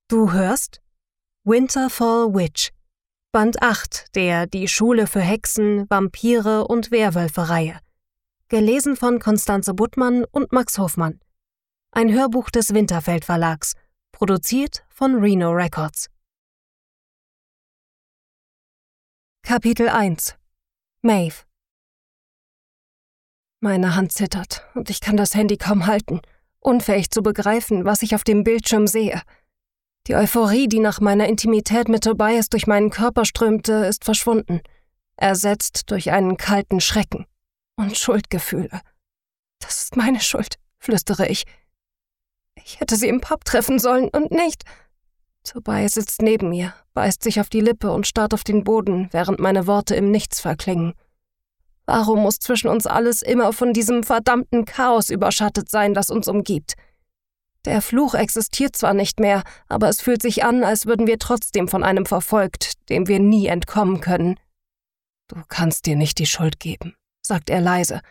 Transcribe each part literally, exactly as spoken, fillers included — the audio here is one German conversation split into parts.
Du hörst Winterfall Witch, Band acht der Die Schule für Hexen, Vampire und Werwölfe-Reihe. Gelesen von Constanze Buttmann und Max Hofmann. Ein Hörbuch des Winterfeld Verlags, produziert von Reno Records. Kapitel eins. Maeve. Meine Hand zittert und ich kann das Handy kaum halten, unfähig zu begreifen, was ich auf dem Bildschirm sehe. Die Euphorie, die nach meiner Intimität mit Tobias durch meinen Körper strömte, ist verschwunden, ersetzt durch einen kalten Schrecken und Schuldgefühle. Das ist meine Schuld, flüstere ich. Ich hätte sie im Pub treffen sollen und nicht. Tobias sitzt neben mir, beißt sich auf die Lippe und starrt auf den Boden, während meine Worte im Nichts verklingen. Warum muss zwischen uns alles immer von diesem verdammten Chaos überschattet sein, das uns umgibt? Der Fluch existiert zwar nicht mehr, aber es fühlt sich an, als würden wir trotzdem von einem verfolgt, dem wir nie entkommen können. Du kannst dir nicht die Schuld geben, sagt er leise.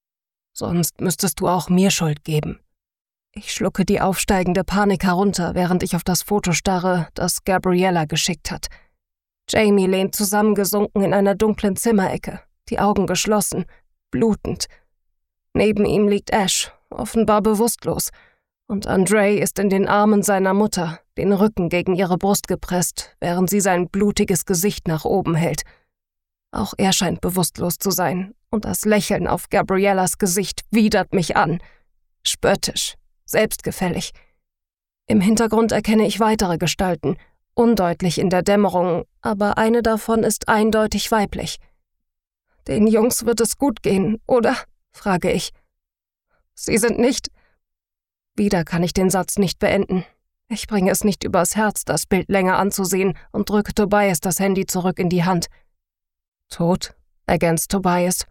Sonst müsstest du auch mir Schuld geben. Ich schlucke die aufsteigende Panik herunter, während ich auf das Foto starre, das Gabriella geschickt hat. Jamie lehnt zusammengesunken in einer dunklen Zimmerecke, die Augen geschlossen, blutend. Neben ihm liegt Ash, offenbar bewusstlos, und Andre ist in den Armen seiner Mutter, den Rücken gegen ihre Brust gepresst, während sie sein blutiges Gesicht nach oben hält. Auch er scheint bewusstlos zu sein, und das Lächeln auf Gabriellas Gesicht widert mich an. Spöttisch, selbstgefällig. Im Hintergrund erkenne ich weitere Gestalten, undeutlich in der Dämmerung, aber eine davon ist eindeutig weiblich. »Den Jungs wird es gut gehen, oder?« frage ich. »Sie sind nicht...« Wieder kann ich den Satz nicht beenden. Ich bringe es nicht übers Herz, das Bild länger anzusehen und drücke Tobias das Handy zurück in die Hand. »Tot?« ergänzt Tobias.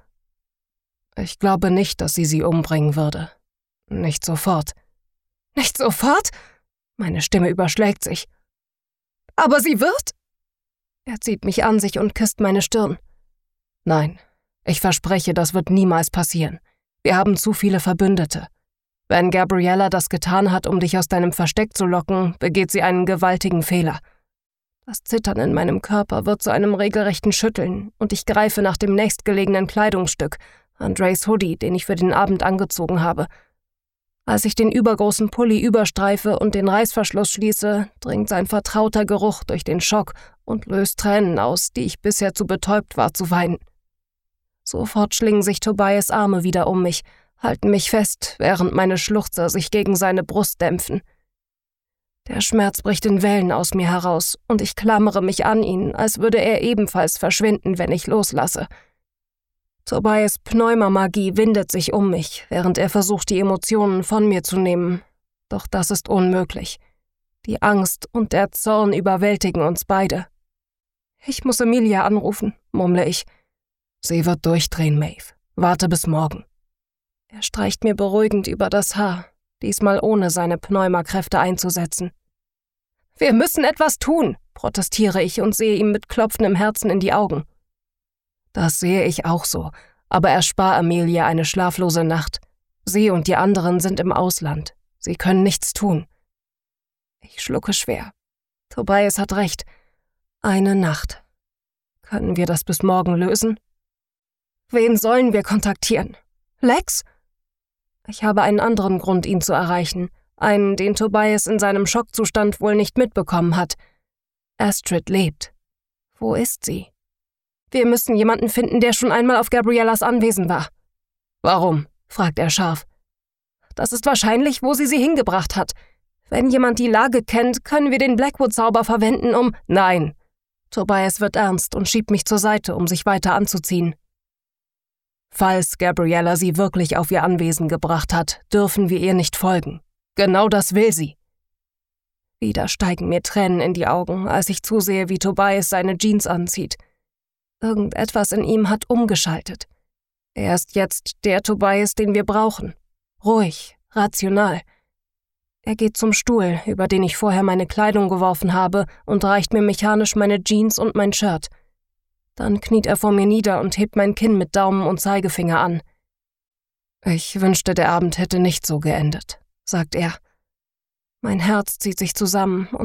»Ich glaube nicht, dass sie sie umbringen würde. Nicht sofort.« »Nicht sofort?« Meine Stimme überschlägt sich. »Aber sie wird?« Er zieht mich an sich und küsst meine Stirn. »Nein, ich verspreche, das wird niemals passieren. Wir haben zu viele Verbündete. Wenn Gabriella das getan hat, um dich aus deinem Versteck zu locken, begeht sie einen gewaltigen Fehler.« Das Zittern in meinem Körper wird zu einem regelrechten Schütteln und ich greife nach dem nächstgelegenen Kleidungsstück, Andres Hoodie, den ich für den Abend angezogen habe. Als ich den übergroßen Pulli überstreife und den Reißverschluss schließe, dringt sein vertrauter Geruch durch den Schock und löst Tränen aus, die ich bisher zu betäubt war zu weinen. Sofort schlingen sich Tobias Arme wieder um mich, halten mich fest, während meine Schluchzer sich gegen seine Brust dämpfen. Der Schmerz bricht in Wellen aus mir heraus und ich klammere mich an ihn, als würde er ebenfalls verschwinden, wenn ich loslasse. Tobias' Pneumamagie windet sich um mich, während er versucht, die Emotionen von mir zu nehmen. Doch das ist unmöglich. Die Angst und der Zorn überwältigen uns beide. »Ich muss Emilia anrufen«, murmle ich. »Sie wird durchdrehen, Maeve. Warte bis morgen.« Er streicht mir beruhigend über das Haar, diesmal ohne seine Pneumakräfte einzusetzen. »Wir müssen etwas tun«, protestiere ich und sehe ihm mit klopfendem Herzen in die Augen. »Das sehe ich auch so, aber erspar Emilia eine schlaflose Nacht. Sie und die anderen sind im Ausland. Sie können nichts tun.« Ich schlucke schwer. Tobias hat recht. Eine Nacht. Können wir das bis morgen lösen? »Wen sollen wir kontaktieren? Lex?« Ich habe einen anderen Grund, ihn zu erreichen. Einen, den Tobias in seinem Schockzustand wohl nicht mitbekommen hat. Astrid lebt. Wo ist sie? »Wir müssen jemanden finden, der schon einmal auf Gabriellas Anwesen war.« »Warum?« fragt er scharf. »Das ist wahrscheinlich, wo sie sie hingebracht hat. Wenn jemand die Lage kennt, können wir den Blackwood-Zauber verwenden, um...« »Nein!« Tobias wird ernst und schiebt mich zur Seite, um sich weiter anzuziehen. »Falls Gabriella sie wirklich auf ihr Anwesen gebracht hat, dürfen wir ihr nicht folgen. Genau das will sie.« Wieder steigen mir Tränen in die Augen, als ich zusehe, wie Tobias seine Jeans anzieht. Irgendetwas in ihm hat umgeschaltet. Er ist jetzt der Tobias, den wir brauchen. Ruhig, rational. Er geht zum Stuhl, über den ich vorher meine Kleidung geworfen habe, und reicht mir mechanisch meine Jeans und mein Shirt. Dann kniet er vor mir nieder und hebt mein Kinn mit Daumen und Zeigefinger an. »Ich wünschte, der Abend hätte nicht so geendet«, sagt er. Mein Herz zieht sich zusammen und